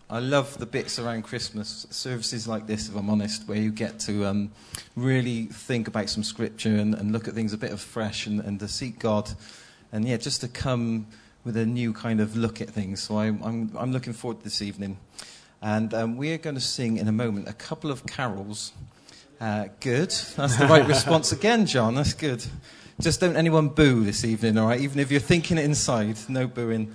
I love the bits around Christmas, services like this, if I'm honest, where you get to really think about some scripture and look at things a bit afresh and to seek God. And yeah, just to come with a new kind of look at things. So I'm looking forward to this evening. And we are going to sing in a moment a couple of carols. Good. That's the right response again, John. That's good. Just don't anyone boo this evening, all right? Even if you're thinking it inside, no booing.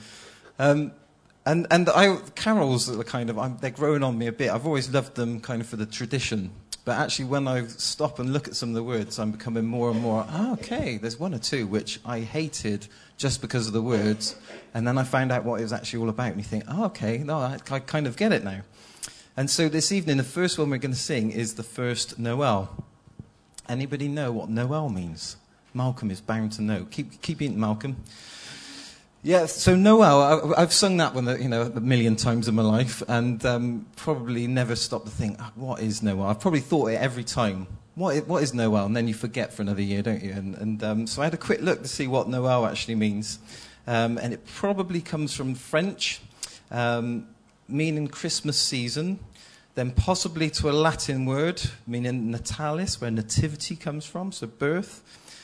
Carols are kind of, they're growing on me a bit. I've always loved them kind of for the tradition. But actually, when I stop and look at some of the words, I'm becoming more and more, okay, there's one or two which I hated just because of the words. And then I found out what it was actually all about. And you think, okay, no, I kind of get it now. And so this evening, the first one we're going to sing is the first Noel. Anybody know what Noel means? Malcolm is bound to know. Keep eating, Malcolm. Yeah, so Noel, I've sung that one, a million times in my life, and probably never stopped to think, what is Noel? I've probably thought it every time. What is Noel? And then you forget for another year, don't you? And so I had a quick look to see what Noel actually means. And it probably comes from French, meaning Christmas season, then possibly to a Latin word, meaning natalis, where nativity comes from, so birth.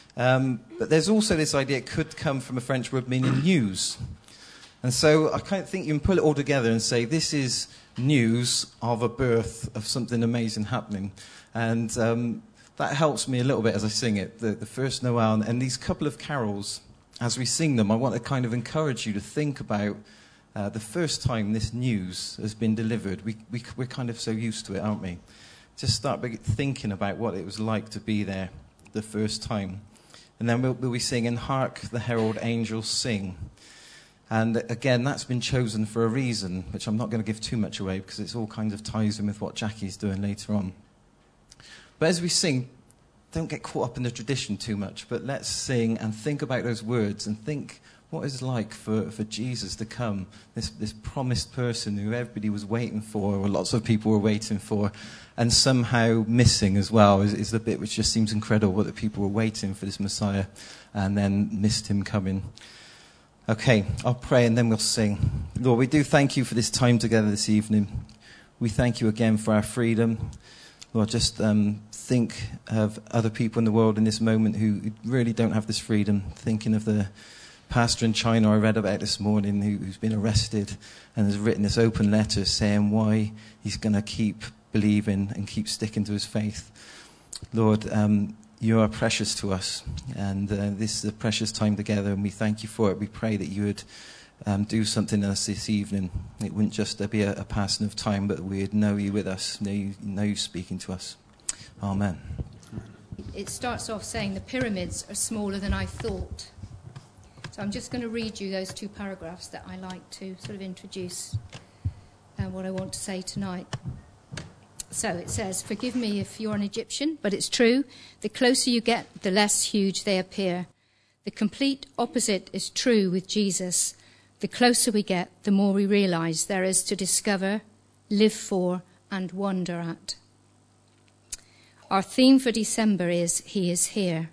But there's also this idea it could come from a French word meaning news. And so I kind of think you can pull it all together and say this is news of a birth of something amazing happening. And that helps me a little bit as I sing it, the first Noel. And these couple of carols, as we sing them, I want to kind of encourage you to think about the first time this news has been delivered. We're kind of so used to it, aren't we? Just start by thinking about what it was like to be there the first time. And then we'll be singing, Hark the Herald Angels Sing. And again, that's been chosen for a reason, which I'm not going to give too much away because it's all kind of ties in with what Jackie's doing later on. But as we sing, don't get caught up in the tradition too much, but let's sing and think about those words and think what it's like for Jesus to come, this promised person who everybody was waiting for, or lots of people were waiting for, and somehow missing as well is the bit which just seems incredible, that people were waiting for this Messiah and then missed him coming. Okay, I'll pray and then we'll sing. Lord, we do thank you for this time together this evening. We thank you again for our freedom. Lord, just think of other people in the world in this moment who really don't have this freedom, thinking of the pastor in China I read about this morning who's been arrested and has written this open letter saying why he's going to keep believing and keep sticking to his faith. Lord, you are precious to us, and this is a precious time together, and we thank you for it. We pray that you would do something in us this evening. It wouldn't just be a passing of time, but we'd know you with us, know you speaking to us. Amen. It starts off saying the pyramids are smaller than I thought. So I'm just going to read you those two paragraphs that I like to sort of introduce what I want to say tonight. So it says, forgive me if you're an Egyptian, but it's true. The closer you get, the less huge they appear. The complete opposite is true with Jesus. The closer we get, the more we realize there is to discover, live for, and wonder at. Our theme for December is He is Here.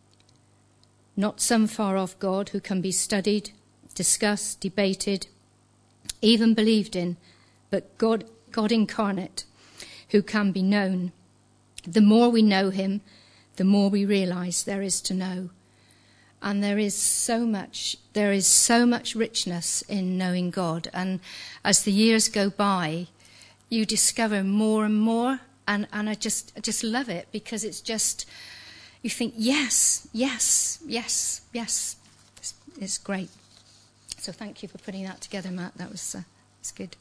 Not some far-off God who can be studied, discussed, debated, even believed in, but God incarnate, who can be known. The more we know him, the more we realize there is to know. And there is so much richness in knowing God. And as the years go by, you discover more and more. And I just love it, because it's just, you think, yes. It's great. So thank you for putting that together, Matt. That was it's good.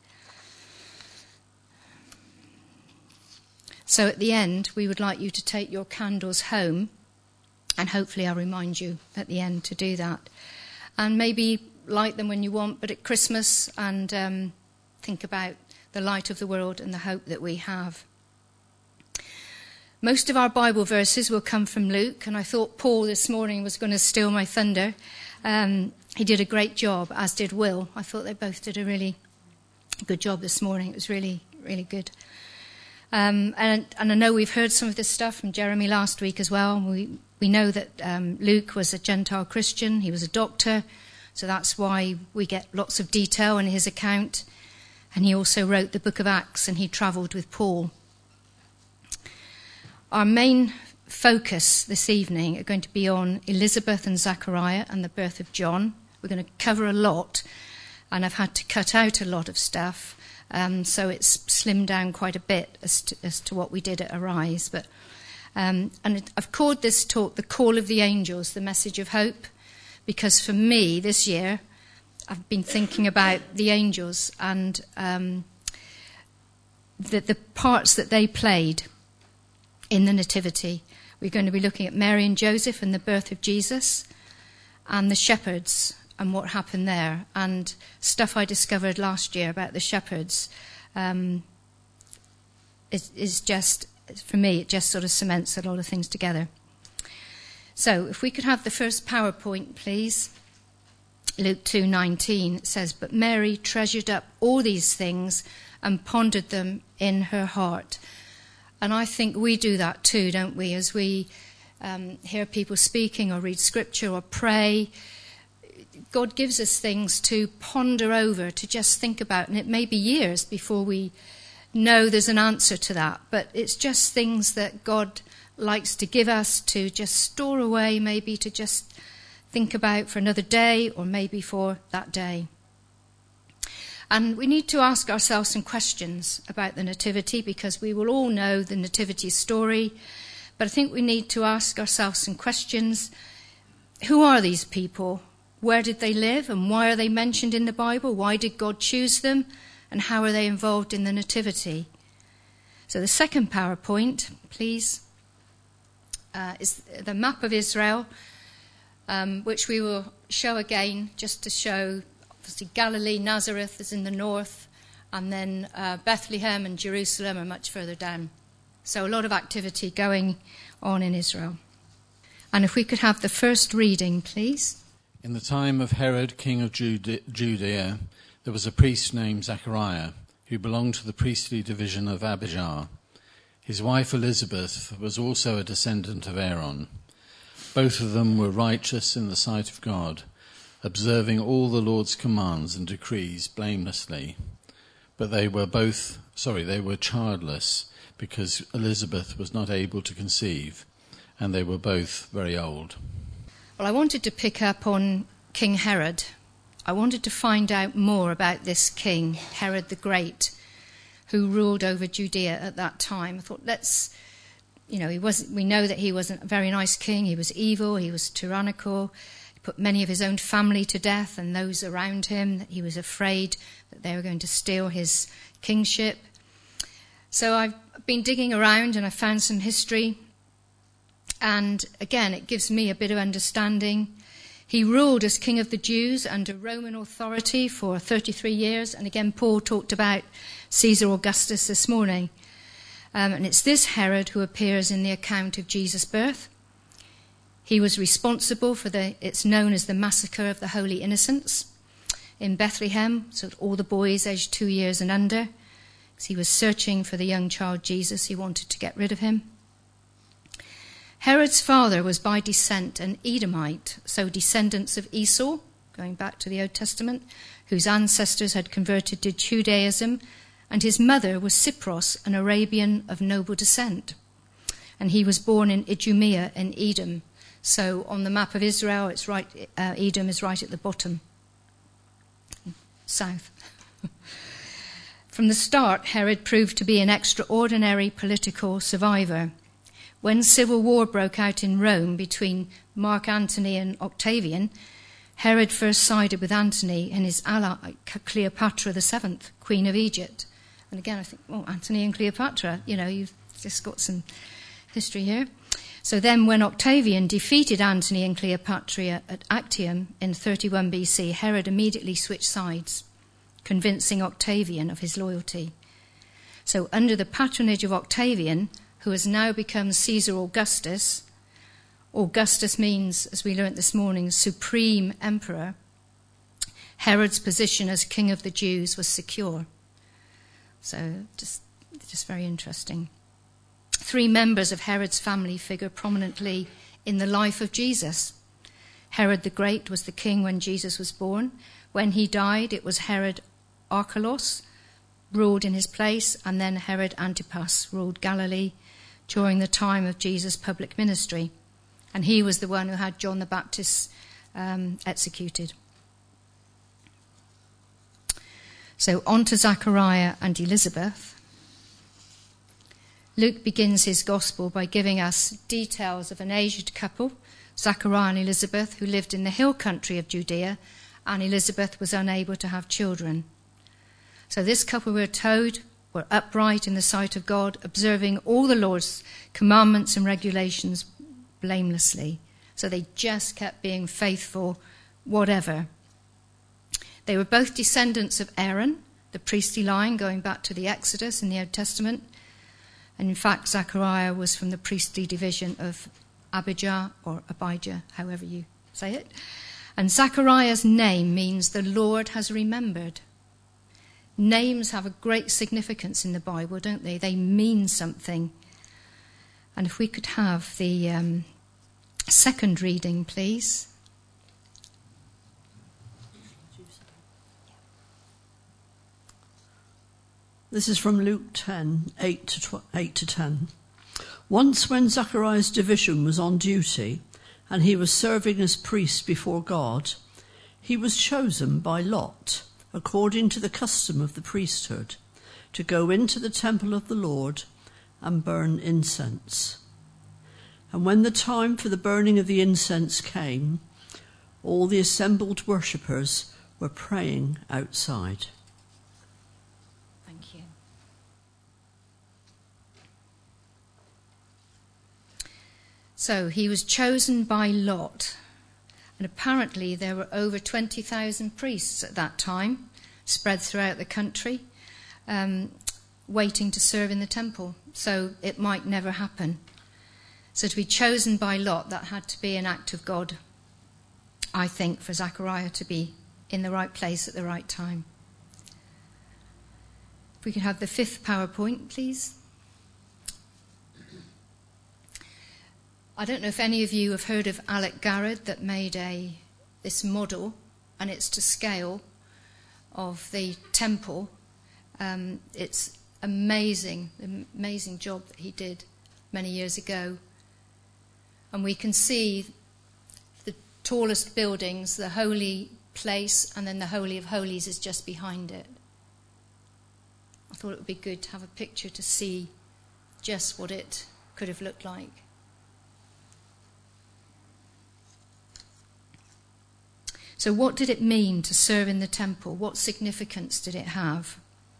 So at the end, we would like you to take your candles home, and hopefully I'll remind you at the end to do that. And maybe light them when you want, but at Christmas, and think about the light of the world and the hope that we have. Most of our Bible verses will come from Luke, and I thought Paul this morning was going to steal my thunder. He did a great job, as did Will. I thought they both did a really good job this morning. It was really, really good. And I know we've heard some of this stuff from Jeremy last week as well. We know that Luke was a Gentile Christian. He was a doctor, so that's why we get lots of detail in his account. And he also wrote the book of Acts, and he travelled with Paul. Our main focus this evening are going to be on Elizabeth and Zachariah and the birth of John. We're going to cover a lot, and I've had to cut out a lot of stuff, so it's slimmed down quite a bit as to what we did at Arise. I've called this talk The Call of the Angels, the Message of Hope, because for me this year I've been thinking about the angels and the parts that they played in the Nativity. We're going to be looking at Mary and Joseph and the birth of Jesus, and the shepherds and what happened there, and stuff I discovered last year about the shepherds is just, for me, it just sort of cements a lot of things together. So if we could have the first PowerPoint, please. Luke 2:19 says, "But Mary treasured up all these things and pondered them in her heart." And I think we do that too, don't we? As we hear people speaking or read scripture or pray, God gives us things to ponder over, to just think about. And it may be years before we know there's an answer to that. But it's just things that God likes to give us to just store away, maybe to just think about for another day or maybe for that day. And we need to ask ourselves some questions about the Nativity, because we will all know the Nativity story. But I think we need to ask ourselves some questions. Who are these people? Where did they live? And why are they mentioned in the Bible? Why did God choose them? And how are they involved in the Nativity? So the second PowerPoint, please, is the map of Israel, which we will show again just to show, obviously, Galilee, Nazareth is in the north, and then Bethlehem and Jerusalem are much further down. So a lot of activity going on in Israel. And if we could have the first reading, please. In the time of Herod, king of Judea, there was a priest named Zachariah, who belonged to the priestly division of Abijah. His wife Elizabeth was also a descendant of Aaron. Both of them were righteous in the sight of God, observing all the Lord's commands and decrees blamelessly. But they were childless, because Elizabeth was not able to conceive, and they were both very old. Well, I wanted to pick up on King Herod. I wanted to find out more about this king, Herod the Great, who ruled over Judea at that time. I thought, we know that he wasn't a very nice king. He was evil, he was tyrannical. He put many of his own family to death and those around him, that he was afraid that they were going to steal his kingship. So I've been digging around and I found some history. And again, it gives me a bit of understanding. He ruled as king of the Jews under Roman authority for 33 years. And again, Paul talked about Caesar Augustus this morning. And it's this Herod who appears in the account of Jesus' birth. He was responsible for it's known as the massacre of the Holy Innocents in Bethlehem, so all the boys aged 2 years and under. Because he was searching for the young child Jesus. He wanted to get rid of him. Herod's father was by descent an Edomite, so descendants of Esau, going back to the Old Testament, whose ancestors had converted to Judaism, and his mother was Cypros, an Arabian of noble descent. And he was born in Idumea in Edom. So on the map of Israel, it's right. Edom is right at the bottom, south. From the start, Herod proved to be an extraordinary political survivor. When civil war broke out in Rome between Mark Antony and Octavian, Herod first sided with Antony and his ally Cleopatra VII, Queen of Egypt. And again, I think, Antony and Cleopatra, you've just got some history here. So then when Octavian defeated Antony and Cleopatra at Actium in 31 BC, Herod immediately switched sides, convincing Octavian of his loyalty. So under the patronage of Octavian, who has now become Caesar Augustus. Augustus means, as we learnt this morning, supreme emperor. Herod's position as king of the Jews was secure. So just very interesting. 3 members of Herod's family figure prominently in the life of Jesus. Herod the Great was the king when Jesus was born. When he died, it was Herod Archelaus, ruled in his place, and then Herod Antipas ruled Galilee during the time of Jesus' public ministry. And he was the one who had John the Baptist executed. So on to Zachariah and Elizabeth. Luke begins his gospel by giving us details of an aged couple, Zachariah and Elizabeth, who lived in the hill country of Judea, and Elizabeth was unable to have children. So this couple, we're told, were upright in the sight of God, observing all the Lord's commandments and regulations blamelessly. So they just kept being faithful, whatever. They were both descendants of Aaron, the priestly line, going back to the Exodus in the Old Testament. And in fact, Zechariah was from the priestly division of Abijah, or Abijah, however you say it. And Zechariah's name means the Lord has remembered. Names have a great significance in the Bible, don't they? They mean something. And if we could have the second reading, please. This is from Luke 10, 8 to 10. Once when Zachariah's division was on duty and he was serving as priest before God, he was chosen by lot, according to the custom of the priesthood, to go into the temple of the Lord and burn incense. And when the time for the burning of the incense came, all the assembled worshippers were praying outside. Thank you. So he was chosen by lot. And apparently there were over 20,000 priests at that time, spread throughout the country, waiting to serve in the temple. So it might never happen. So to be chosen by lot, that had to be an act of God, I think, for Zechariah to be in the right place at the right time. If we could have the fifth PowerPoint, please. I don't know if any of you have heard of Alec Garrod that made this model, and it's to scale, of the temple. It's amazing job that he did many years ago. And we can see the tallest buildings, the holy place, and then the Holy of Holies is just behind it. I thought it would be good to have a picture to see just what it could have looked like. So what did it mean to serve in the temple? What significance did it have?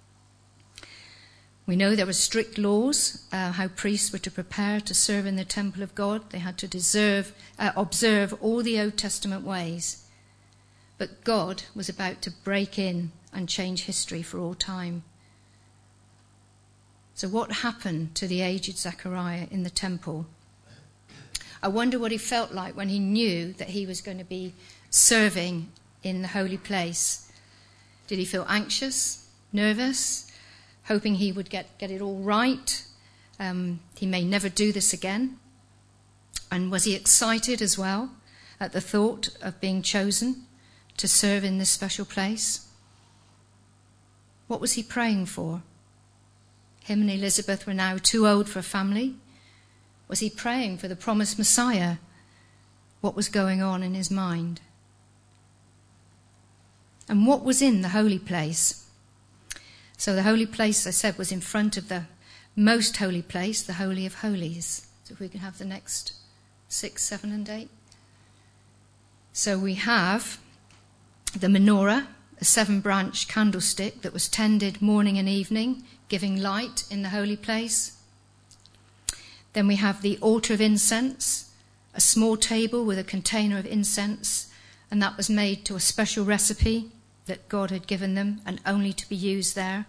We know there were strict laws, how priests were to prepare to serve in the temple of God. They had to observe all the Old Testament ways. But God was about to break in and change history for all time. So what happened to the aged Zechariah in the temple? I wonder what he felt like when he knew that he was going to be serving in the holy place. Did he feel anxious, nervous, hoping he would get it all right? He may never do this again. And was he excited as well at the thought of being chosen to serve in this special place? What was he praying for? Him and Elizabeth were now too old for a family. Was he praying for the promised Messiah? What was going on in his mind? And what was in the holy place? So the holy place, I said, was in front of the most holy place, the Holy of Holies. So if we can have the next 6, 7, and 8. So we have the menorah, a 7-branch candlestick that was tended morning and evening, giving light in the holy place. Then we have the altar of incense, a small table with a container of incense, and that was made to a special recipe that God had given them and only to be used there.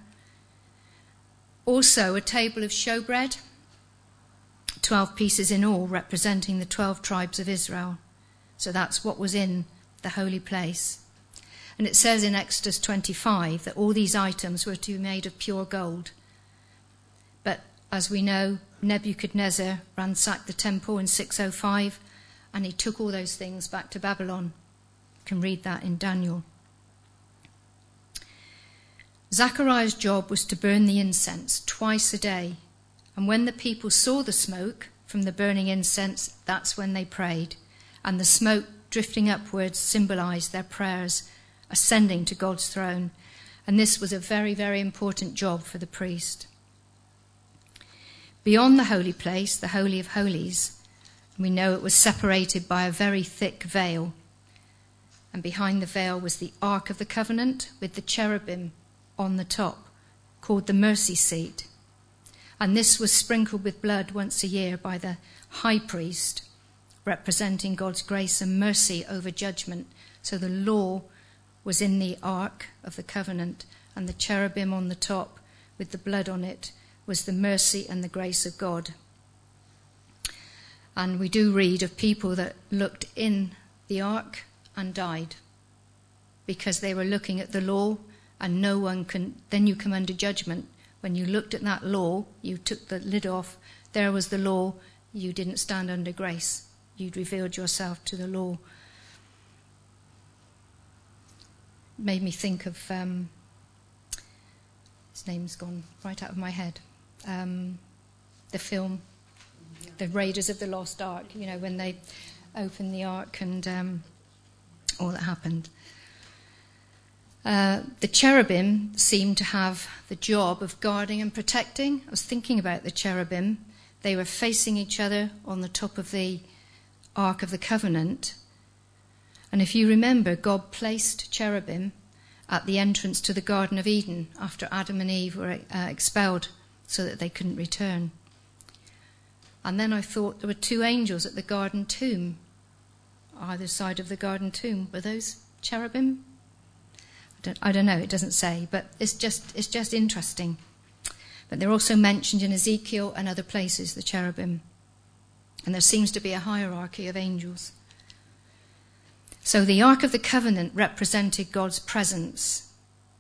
Also a table of showbread, 12 pieces in all, representing the 12 tribes of Israel. So that's what was in the holy place. And it says in Exodus 25 that all these items were to be made of pure gold. But as we know, Nebuchadnezzar ransacked the temple in 605 and he took all those things back to Babylon. You can read that in Daniel. Zachariah's job was to burn the incense twice a day. And when the people saw the smoke from the burning incense, that's when they prayed. And the smoke drifting upwards symbolized their prayers ascending to God's throne. And this was a very, very important job for the priest. Beyond the holy place, the Holy of Holies, we know it was separated by a very thick veil. And behind the veil was the Ark of the Covenant with the cherubim on the top, called the mercy seat. And this was sprinkled with blood once a year by the high priest, representing God's grace and mercy over judgment. So the law was in the Ark of the Covenant, and the cherubim on the top with the blood on it was the mercy and the grace of God. And we do read of people that looked in the Ark and died because they were looking at the law, and no one can, then you come under judgment. When you looked at that law, you took the lid off, there was the law, you didn't stand under grace. You'd revealed yourself to the law. Made me think of, his name's gone right out of my head, the film, The Raiders of the Lost Ark, you know, when they opened the Ark and all that happened. The cherubim seemed to have the job of guarding and protecting. I was thinking about the cherubim. They were facing each other on the top of the Ark of the Covenant. And if you remember, God placed cherubim at the entrance to the Garden of Eden after Adam and Eve were expelled so that they couldn't return. And then I thought there were two angels at the garden tomb, either side of the garden tomb. Were those cherubim? I don't know, it doesn't say, but it's just interesting. But they're also mentioned in Ezekiel and other places, the cherubim. And there seems to be a hierarchy of angels. So the Ark of the Covenant represented God's presence.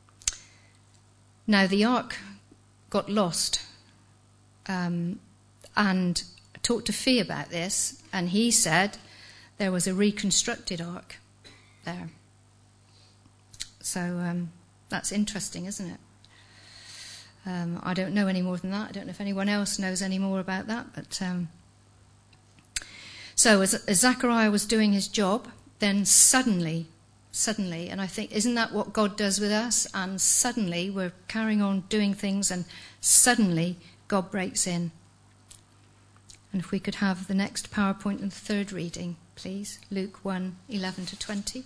Now the Ark got lost, and I talked to Fee about this, and he said there was a reconstructed Ark there. So that's interesting, isn't it? I don't know any more than that. I don't know if anyone else knows any more about that. But so as Zechariah was doing his job, then suddenly, and I think, isn't that what God does with us? And suddenly we're carrying on doing things, and suddenly God breaks in. And if we could have the next PowerPoint and the third reading, please. Luke 1:11-20.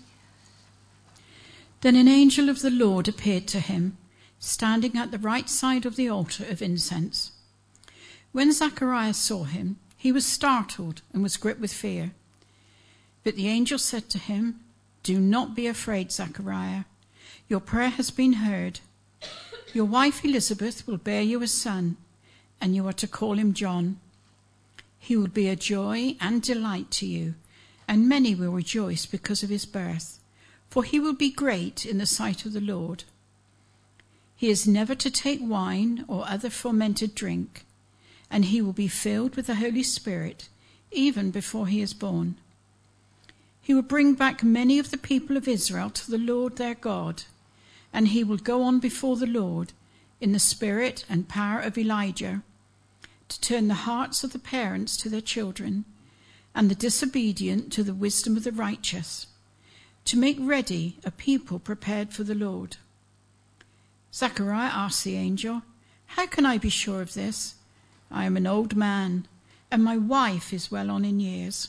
Then an angel of the Lord appeared to him, standing at the right side of the altar of incense. When Zacharias saw him, he was startled and was gripped with fear. But the angel said to him, "Do not be afraid, Zachariah. Your prayer has been heard. Your wife Elizabeth will bear you a son, and you are to call him John. He will be a joy and delight to you, and many will rejoice because of his birth. For he will be great in the sight of the Lord. He is never to take wine or other fermented drink, and he will be filled with the Holy Spirit even before he is born. He will bring back many of the people of Israel to the Lord their God, and he will go on before the Lord in the spirit and power of Elijah, to turn the hearts of the parents to their children, and the disobedient to the wisdom of the righteous, to make ready a people prepared for the Lord." Zechariah asked the angel, "How can I be sure of this? I am an old man, and my wife is well on in years."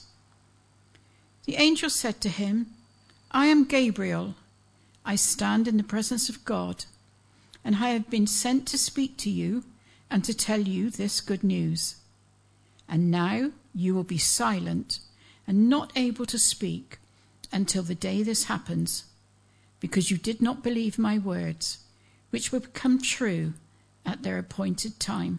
The angel said to him, "I am Gabriel. I stand in the presence of God, and I have been sent to speak to you and to tell you this good news. And now you will be silent and not able to speak until the day this happens, because you did not believe my words, which will become true at their appointed time."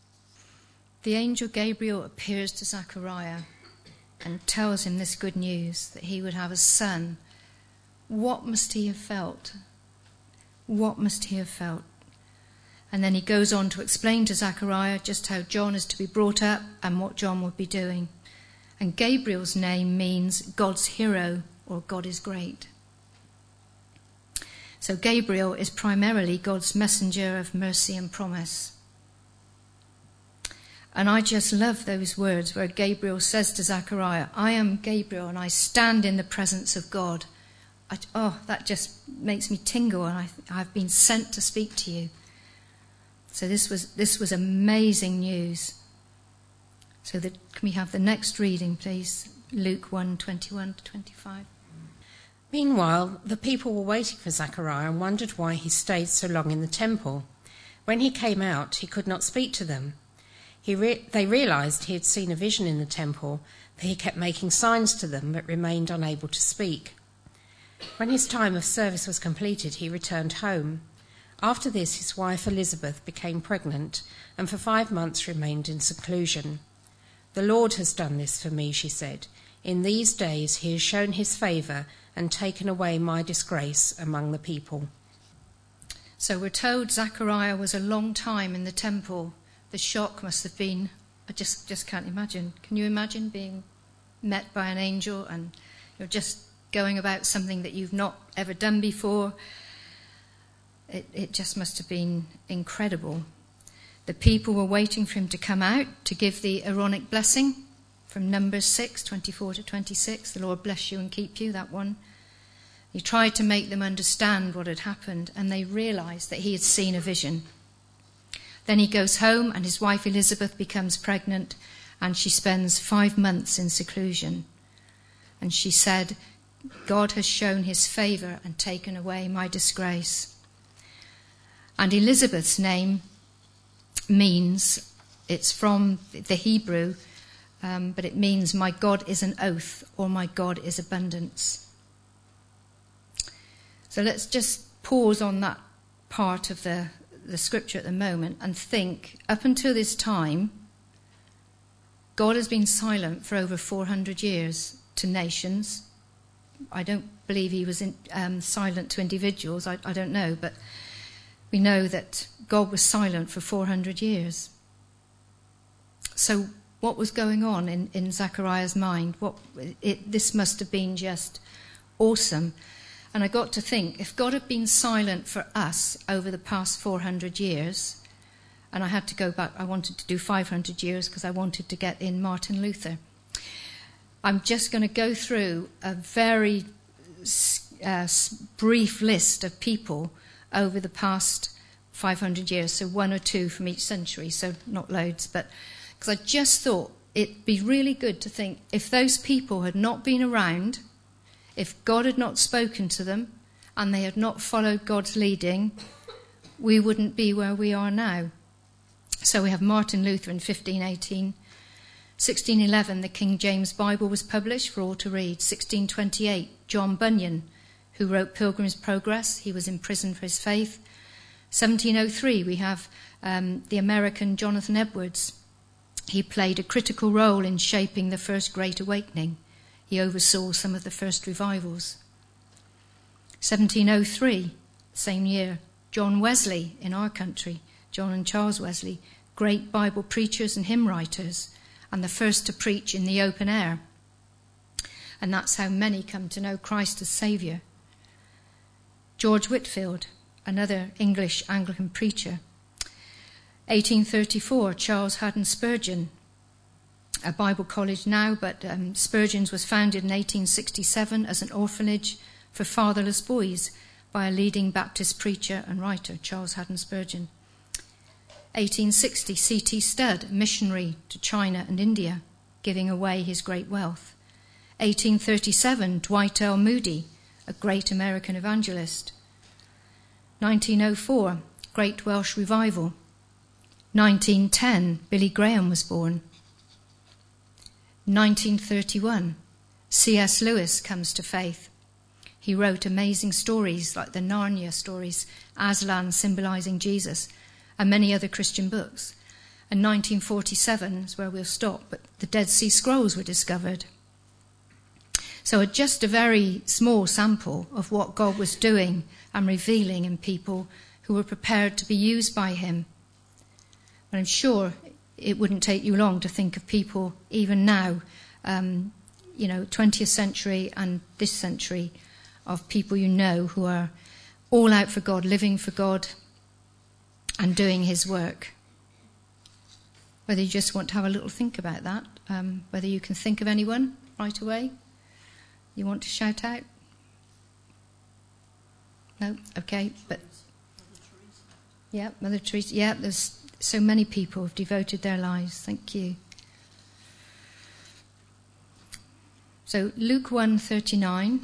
The angel Gabriel appears to Zechariah and tells him this good news, that he would have a son. What must he have felt? What must he have felt? And then he goes on to explain to Zechariah just how John is to be brought up and what John would be doing. And Gabriel's name means God's hero, or God is great. So Gabriel is primarily God's messenger of mercy and promise. And I just love those words where Gabriel says to Zechariah, I am Gabriel and I stand in the presence of God. That just makes me tingle, and I've been sent to speak to you. So this was amazing news. So can we have the next reading, please? Luke 1:21-25. Meanwhile, the people were waiting for Zechariah and wondered why he stayed so long in the temple. When he came out, he could not speak to them. They realized he had seen a vision in the temple, for he kept making signs to them but remained unable to speak. When his time of service was completed, he returned home. After this, his wife Elizabeth became pregnant and for 5 months remained in seclusion. The Lord has done this for me, she said. In these days he has shown his favour and taken away my disgrace among the people. So we're told Zechariah was a long time in the temple. The shock must have been, I just can't imagine. Can you imagine being met by an angel and you're just going about something that you've not ever done before? It just must have been incredible. The people were waiting for him to come out to give the Aaronic blessing from Numbers 6:24-26. The Lord bless you and keep you, that one. He tried to make them understand what had happened, and they realised that he had seen a vision. Then he goes home, and his wife Elizabeth becomes pregnant, and she spends 5 months in seclusion. And she said, God has shown his favour and taken away my disgrace. And Elizabeth's name means, it's from the Hebrew, but it means my God is an oath, or my God is abundance. So let's just pause on that part of the scripture at the moment and think, up until this time, God has been silent for over 400 years to nations. I don't believe he was silent to individuals, I don't know, but we know that God was silent for 400 years. So what was going on in Zechariah's mind? This must have been just awesome. And I got to think, if God had been silent for us over the past 400 years, and I had to go back, I wanted to do 500 years because I wanted to get in Martin Luther. I'm just going to go through a very brief list of people over the past 500 years, so one or two from each century, so not loads, but because I just thought it'd be really good to think, if those people had not been around, if God had not spoken to them and they had not followed God's leading, we wouldn't be where we are now. So we have Martin Luther in 1518. 1611, the King James Bible was published for all to read. 1628, John Bunyan, who wrote Pilgrim's Progress. He was imprisoned for his faith. 1703, we have the American Jonathan Edwards. He played a critical role in shaping the first Great Awakening. He oversaw some of the first revivals. 1703, same year, John Wesley in our country, John and Charles Wesley, great Bible preachers and hymn writers, and the first to preach in the open air. And that's how many come to know Christ as Saviour. George Whitefield, another English Anglican preacher. 1834, Charles Haddon Spurgeon, a Bible college now, but Spurgeon's was founded in 1867 as an orphanage for fatherless boys by a leading Baptist preacher and writer, Charles Haddon Spurgeon. 1860, C.T. Studd, a missionary to China and India, giving away his great wealth. 1837, Dwight L. Moody, a great American evangelist. 1904, Great Welsh Revival. 1910, Billy Graham was born. 1931, C.S. Lewis comes to faith. He wrote amazing stories like the Narnia stories, Aslan symbolising Jesus, and many other Christian books. And 1947 is where we'll stop, but the Dead Sea Scrolls were discovered. So just a very small sample of what God was doing and revealing in people who were prepared to be used by him. But I'm sure it wouldn't take you long to think of people even now, 20th century and this century, of people you know who are all out for God, living for God and doing his work. Whether you just want to have a little think about that, whether you can think of anyone right away you want to shout out. No? Okay, but yeah, Mother Teresa. Yeah, there's so many people have devoted their lives. Thank you. So Luke 1:39.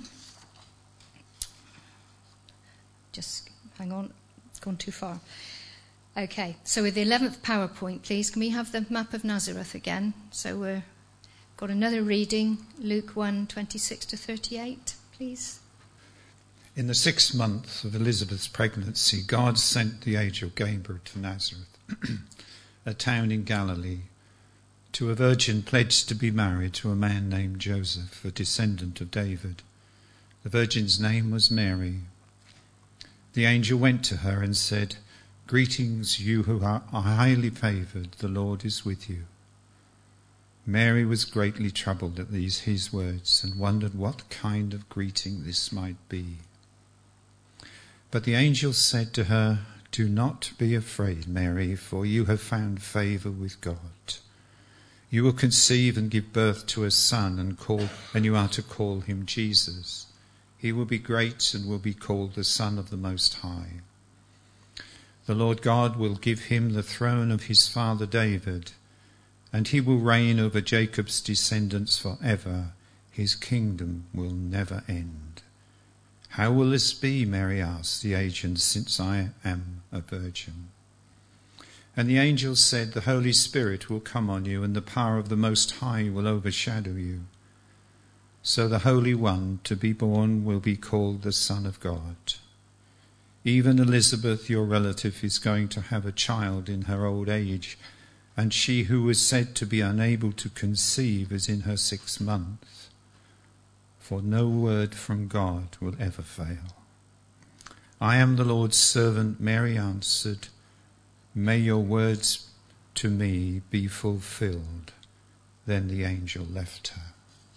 Just hang on, it's gone too far. Okay, so with the 11th PowerPoint, please, can we have the map of Nazareth again? So we've got another reading, Luke 1:26-38, please. In the 6th month of Elizabeth's pregnancy, God sent the angel Gabriel to Nazareth, a town in Galilee, to a virgin pledged to be married to a man named Joseph, a descendant of David. The virgin's name was Mary. The angel went to her and said, "Greetings, you who are highly favoured, the Lord is with you." Mary was greatly troubled at his words and wondered what kind of greeting this might be. But the angel said to her, "Do not be afraid, Mary, for you have found favour with God. You will conceive and give birth to a son, and you are to call him Jesus. He will be great and will be called the Son of the Most High. The Lord God will give him the throne of his father David, and he will reign over Jacob's descendants forever. His kingdom will never end." "How will this be?" Mary asked the agent, "since I am a virgin?" And the angel said, "The Holy Spirit will come on you, and the power of the Most High will overshadow you. So the Holy One to be born will be called the Son of God. Even Elizabeth, your relative, is going to have a child in her old age, and she who was said to be unable to conceive is in her 6th month. For no word from God will ever fail." "I am the Lord's servant," Mary answered. "May your words to me be fulfilled." Then the angel left her.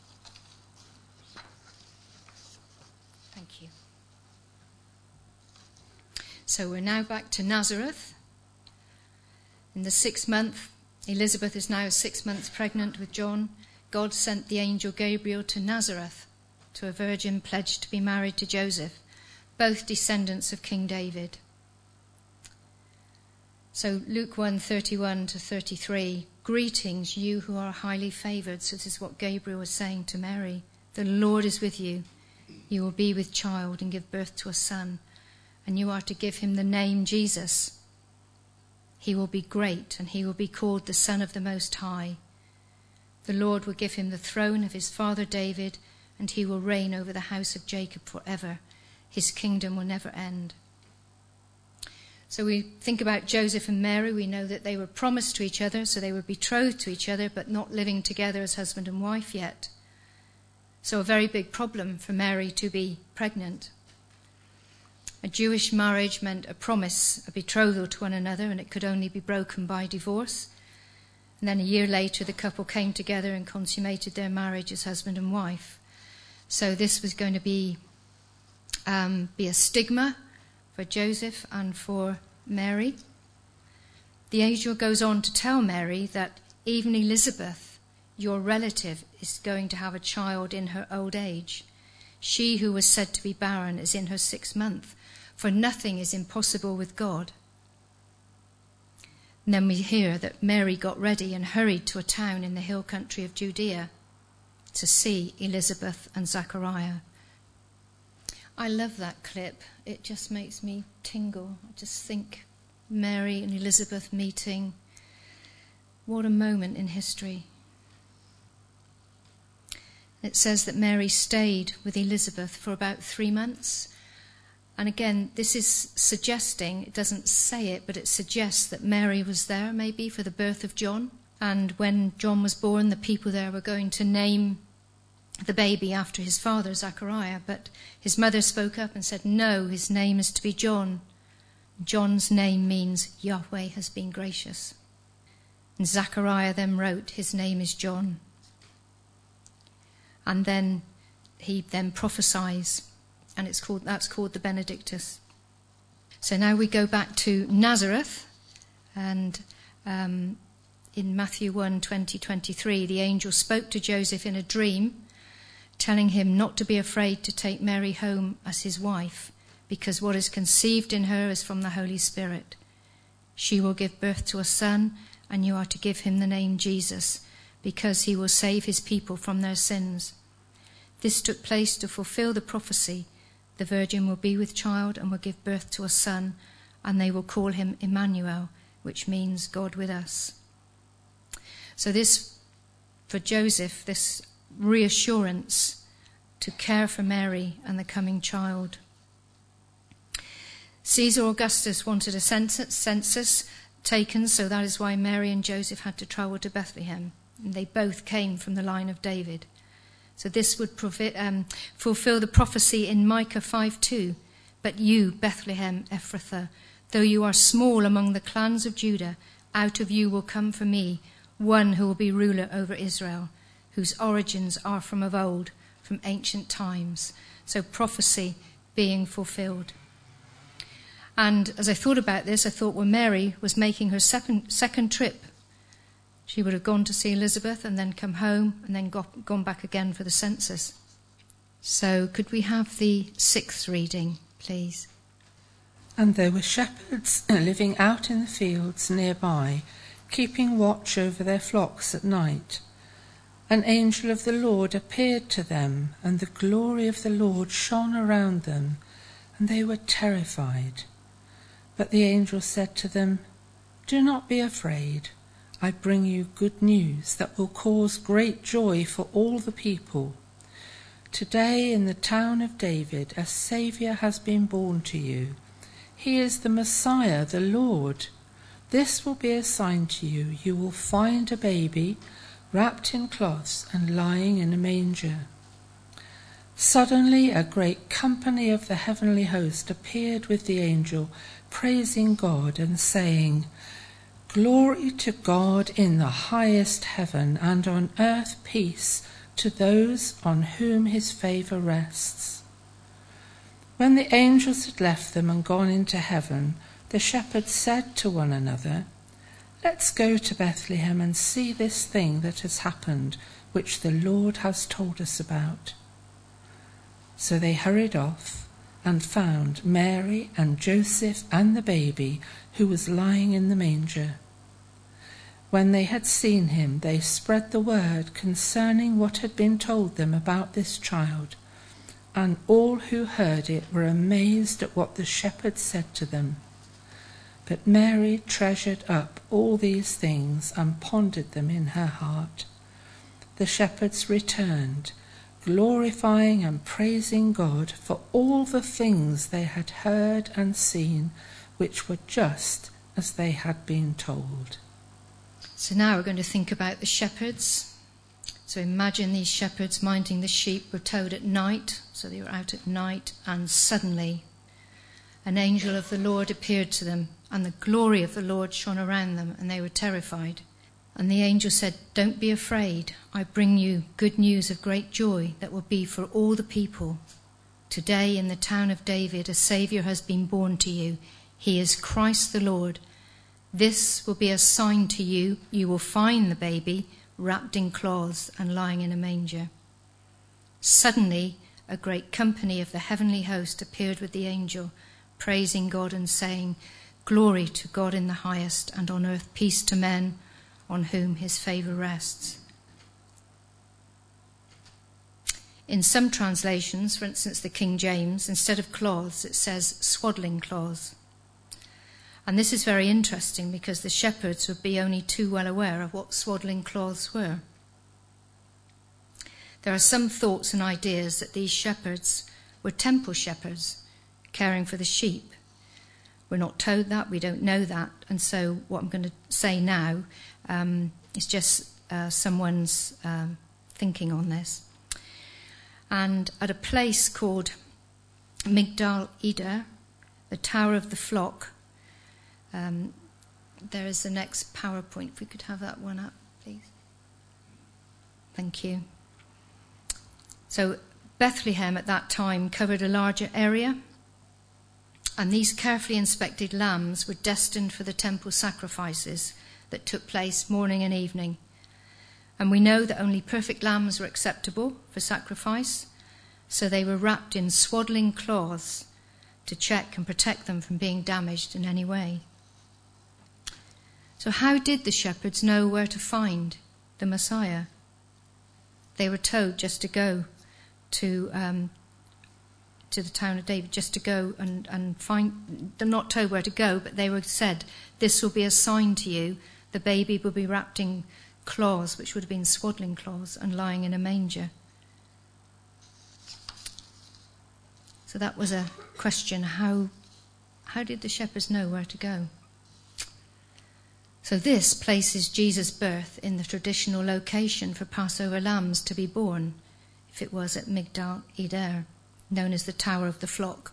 Thank you. So we're now back to Nazareth. In the 6th month, Elizabeth is now 6 months pregnant with John. God sent the angel Gabriel to Nazareth, to a virgin pledged to be married to Joseph, both descendants of King David. So Luke 1:31-33, "Greetings, you who are highly favoured." So this is what Gabriel was saying to Mary. "The Lord is with you. You will be with child and give birth to a son, and you are to give him the name Jesus. He will be great, and he will be called the Son of the Most High. The Lord will give him the throne of his father David, and he will reign over the house of Jacob forever. His kingdom will never end." So we think about Joseph and Mary. We know that they were promised to each other, so they were betrothed to each other, but not living together as husband and wife yet. So a very big problem for Mary to be pregnant. A Jewish marriage meant a promise, a betrothal to one another, and it could only be broken by divorce. And then a year later, the couple came together and consummated their marriage as husband and wife. So this was going to be a stigma for Joseph and for Mary. The angel goes on to tell Mary that even Elizabeth, your relative, is going to have a child in her old age. She who was said to be barren is in her 6th month, for nothing is impossible with God. And then we hear that Mary got ready and hurried to a town in the hill country of Judea to see Elizabeth and Zachariah. I love that clip. It just makes me tingle. I just think Mary and Elizabeth meeting. What a moment in history. It says that Mary stayed with Elizabeth for about 3 months. And again, this is suggesting, it doesn't say it, but it suggests that Mary was there maybe for the birth of John. And when John was born, the people there were going to name the baby after his father, Zachariah. But his mother spoke up and said, no, his name is to be John. John's name means Yahweh has been gracious. And Zachariah then wrote, his name is John. And then he then prophesies, and that's called the Benedictus. So now we go back to Nazareth, and in Matthew 1:20-23, the angel spoke to Joseph in a dream, telling him not to be afraid to take Mary home as his wife, because what is conceived in her is from the Holy Spirit. She will give birth to a son, and you are to give him the name Jesus, because he will save his people from their sins. This took place to fulfill the prophecy. The virgin will be with child and will give birth to a son, and they will call him Emmanuel, which means God with us. So this, for Joseph, this reassurance to care for Mary and the coming child. Caesar Augustus wanted a census taken, so that is why Mary and Joseph had to travel to Bethlehem. And they both came from the line of David. So this would fulfill the prophecy in Micah 5:2. But you, Bethlehem Ephrathah, though you are small among the clans of Judah, out of you will come for me one who will be ruler over Israel, whose origins are from of old, from ancient times. So prophecy being fulfilled. And as I thought about this, I thought, well, Mary was making her second trip. She would have gone to see Elizabeth and then come home and then gone back again for the census. So could we have the 6th reading, please? And there were shepherds living out in the fields nearby, keeping watch over their flocks at night. An angel of the Lord appeared to them, and the glory of the Lord shone around them, and they were terrified. But the angel said to them, "Do not be afraid. I bring you good news that will cause great joy for all the people. Today in the town of David a Saviour has been born to you. He is the Messiah, the Lord. This will be a sign to you. You will find a baby wrapped in cloths and lying in a manger." Suddenly a great company of the heavenly host appeared with the angel, praising God and saying, "Glory to God in the highest heaven, and on earth peace to those on whom his favour rests." When the angels had left them and gone into heaven, the shepherds said to one another, "Let's go to Bethlehem and see this thing that has happened, which the Lord has told us about." So they hurried off and found Mary and Joseph and the baby, who was lying in the manger. When they had seen him, they spread the word concerning what had been told them about this child, and all who heard it were amazed at what the shepherds said to them. But Mary treasured up all these things and pondered them in her heart. The shepherds returned, glorifying and praising God for all the things they had heard and seen, which were just as they had been told. So now we're going to think about the shepherds. So imagine these shepherds minding the sheep were told at night, so they were out at night, and suddenly an angel of the Lord appeared to them, and the glory of the Lord shone around them, and they were terrified. And the angel said, "Don't be afraid. I bring you good news of great joy that will be for all the people. Today in the town of David a Saviour has been born to you. He is Christ the Lord. This will be a sign to you. You will find the baby wrapped in cloths and lying in a manger." Suddenly a great company of the heavenly host appeared with the angel, praising God and saying, "Glory to God in the highest, and on earth peace to men on whom his favour rests." In some translations, for instance the King James, instead of cloths it says swaddling cloths. And this is very interesting because the shepherds would be only too well aware of what swaddling cloths were. There are some thoughts and ideas that these shepherds were temple shepherds, caring for the sheep. We're not told that, we don't know that, and so what I'm going to say now is just someone's thinking on this. And at a place called Migdal Eder, the Tower of the Flock, there is the next PowerPoint. If we could have that one up, please. Thank you. So Bethlehem at that time covered a larger area, And these carefully inspected lambs were destined for the temple sacrifices that took place morning and evening. And we know that only perfect lambs were acceptable for sacrifice, so they were wrapped in swaddling cloths to check and protect them from being damaged in any way. So how did the shepherds know where to find the Messiah? They were told just to go to the town of David, just to go and find. They're not told where to go, but they were said, this will be a sign to you. The baby will be wrapped in cloths, which would have been swaddling cloths, and lying in a manger. So that was a question. How did the shepherds know where to go? So this places Jesus' birth in the traditional location for Passover lambs to be born, if it was at Migdal Eder, known as the Tower of the Flock.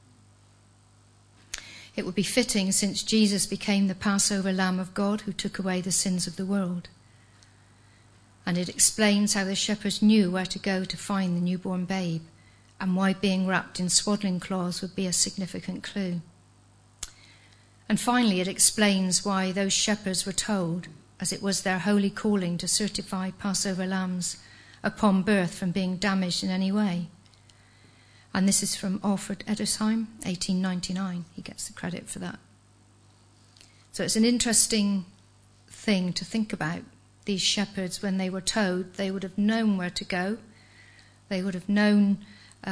It would be fitting, since Jesus became the Passover Lamb of God who took away the sins of the world. And it explains how the shepherds knew where to go to find the newborn babe, and why being wrapped in swaddling cloths would be a significant clue. And finally, it explains why those shepherds were told, as it was their holy calling to certify Passover lambs upon birth from being damaged in any way. And this is from Alfred Edersheim, 1899. He gets the credit for that. So it's an interesting thing to think about. These shepherds, when they were told, they would have known where to go. They would have known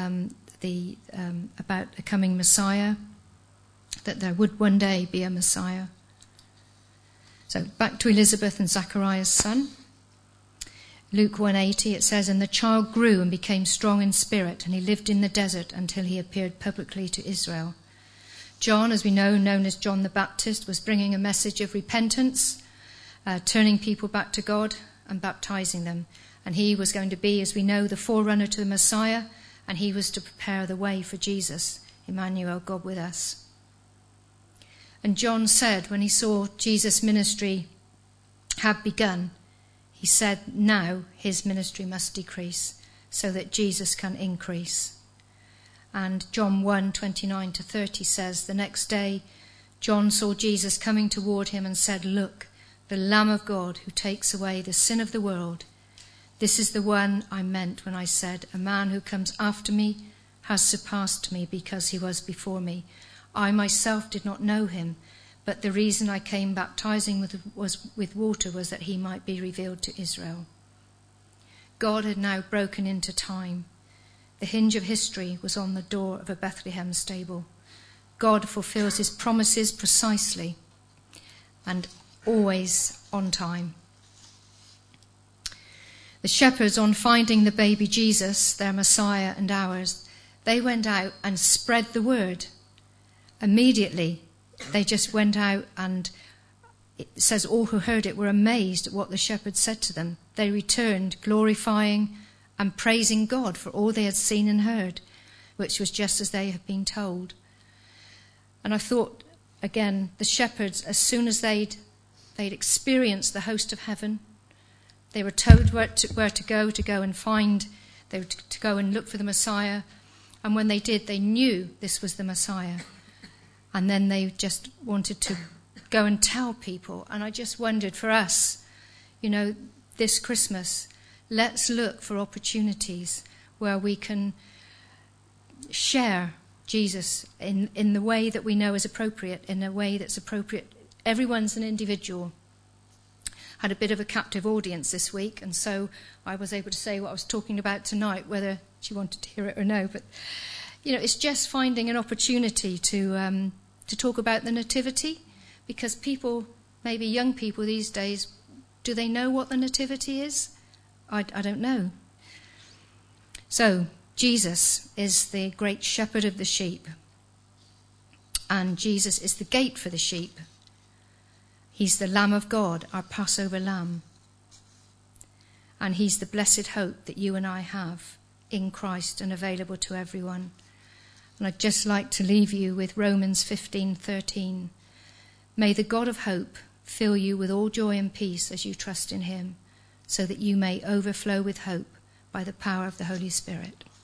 about the coming Messiah, that there would one day be a Messiah. So back to Elizabeth and Zachariah's son. Luke 1:80, it says, and the child grew and became strong in spirit, and he lived in the desert until he appeared publicly to Israel. John, as we know, known as John the Baptist, was bringing a message of repentance, turning people back to God and baptizing them. And he was going to be, as we know, the forerunner to the Messiah, and he was to prepare the way for Jesus, Emmanuel, God with us. And John said, when he saw Jesus' ministry had begun, he said, now his ministry must decrease so that Jesus can increase. And John 1:29-30 says, the next day John saw Jesus coming toward him and said, look, the Lamb of God who takes away the sin of the world. This is the one I meant when I said, a man who comes after me has surpassed me because he was before me. I myself did not know him, but the reason I came baptizing with water was that he might be revealed to Israel. God had now broken into time. The hinge of history was on the door of a Bethlehem stable. God fulfills his promises precisely and always on time. The shepherds, on finding the baby Jesus, their Messiah and ours, they went out and spread the word. Immediately, they just went out, and it says all who heard it were amazed at what the shepherds said to them. They returned glorifying and praising God for all they had seen and heard, which was just as they had been told. And I thought, again, the shepherds, as soon as they'd experienced the host of heaven, they were told where to go and find, they were to go and look for the Messiah. And when they did, they knew this was the Messiah. And then they just wanted to go and tell people. And I just wondered, for us, this Christmas, let's look for opportunities where we can share Jesus in the way that we know is appropriate, in a way that's appropriate. Everyone's an individual. Had a bit of a captive audience this week, and so I was able to say what I was talking about tonight, whether she wanted to hear it or no. But, it's just finding an opportunity to talk about the nativity, because people, maybe young people these days, do they know what the nativity is? I don't know. So, Jesus is the great shepherd of the sheep, and Jesus is the gate for the sheep. He's the Lamb of God, our Passover lamb. And he's the blessed hope that you and I have in Christ and available to everyone. And I'd just like to leave you with Romans 15:13. May the God of hope fill you with all joy and peace as you trust in him, so that you may overflow with hope by the power of the Holy Spirit.